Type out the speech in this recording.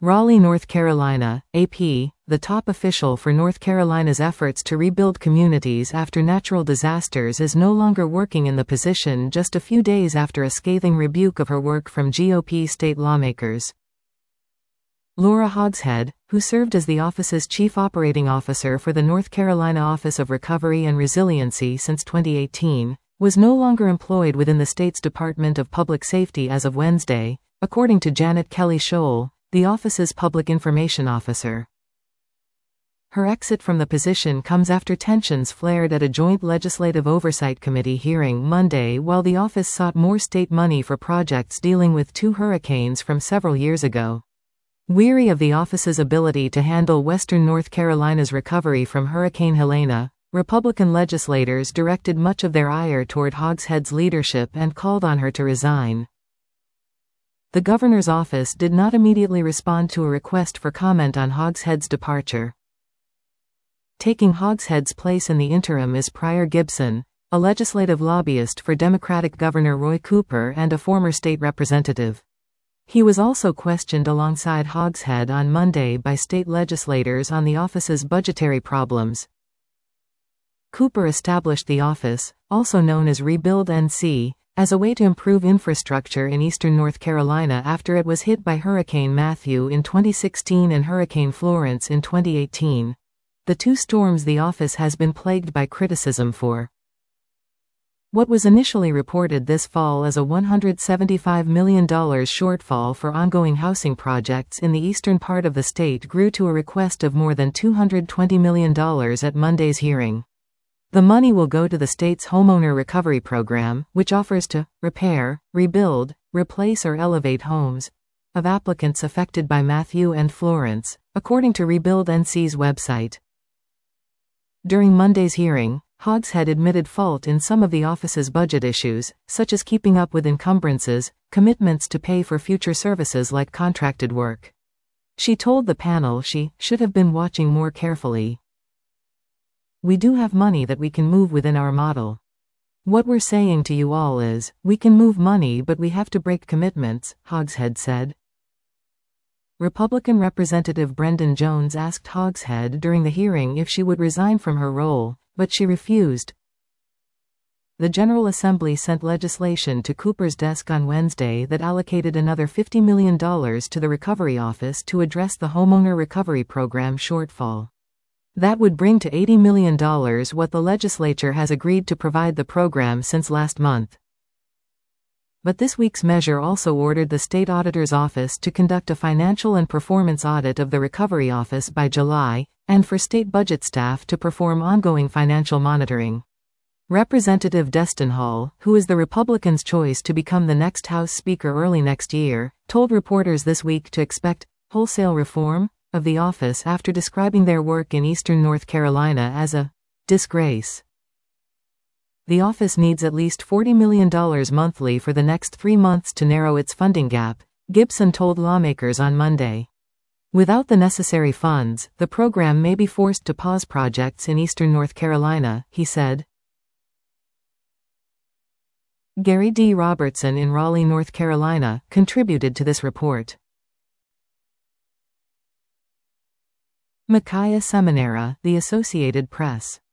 Raleigh, North Carolina, AP, the top official for North Carolina's efforts to rebuild communities after natural disasters, is no longer working in the position just a few days after a scathing rebuke of her work from GOP state lawmakers. Laura Hogshead, who served as the office's chief operating officer for the North Carolina Office of Recovery and Resiliency since 2018, was no longer employed within the state's Department of Public Safety as of Wednesday, according to Janet Kelly Scholl, the office's public information officer. Her exit from the position comes after tensions flared at a joint Legislative Oversight Committee hearing Monday while the office sought more state money for projects dealing with 2 hurricanes from several years ago. Weary of the office's ability to handle Western North Carolina's recovery from Hurricane Helene, Republican legislators directed much of their ire toward Hogshead's leadership and called on her to resign. The governor's office did not immediately respond to a request for comment on Hogshead's departure. Taking Hogshead's place in the interim is Pryor Gibson, a legislative lobbyist for Democratic Governor Roy Cooper and a former state representative. He was also questioned alongside Hogshead on Monday by state legislators on the office's budgetary problems. Cooper established the office, also known as Rebuild NC, as a way to improve infrastructure in eastern North Carolina after it was hit by Hurricane Matthew in 2016 and Hurricane Florence in 2018. The 2 storms the office has been plagued by criticism for. What was initially reported this fall as a $175 million shortfall for ongoing housing projects in the eastern part of the state grew to a request of more than $220 million at Monday's hearing. The money will go to the state's Homeowner Recovery Program, which offers to repair, rebuild, replace or elevate homes of applicants affected by Matthew and Florence, according to Rebuild NC's website. During Monday's hearing, Hogshead admitted fault in some of the office's budget issues, such as keeping up with encumbrances, commitments to pay for future services like contracted work. She told the panel she should have been watching more carefully. "We do have money that we can move within our model. What we're saying to you all is, we can move money but we have to break commitments," Hogshead said. Republican Representative Brendan Jones asked Hogshead during the hearing if she would resign from her role, but she refused. The General Assembly sent legislation to Cooper's desk on Wednesday that allocated another $50 million to the Recovery Office to address the Homeowner Recovery Program shortfall. That would bring to $80 million what the legislature has agreed to provide the program since last month. But this week's measure also ordered the state auditor's office to conduct a financial and performance audit of the Recovery Office by July, and for state budget staff to perform ongoing financial monitoring. Representative Destin Hall, who is the Republicans' choice to become the next House Speaker early next year, told reporters this week to expect wholesale reform of the office after describing their work in eastern North Carolina as a disgrace. The office needs at least $40 million monthly for the next 3 months to narrow its funding gap, Gibson told lawmakers on Monday. Without the necessary funds, the program may be forced to pause projects in eastern North Carolina, he said. Gary D. Robertson in Raleigh, North Carolina, contributed to this report. Micaiah Seminara, The Associated Press.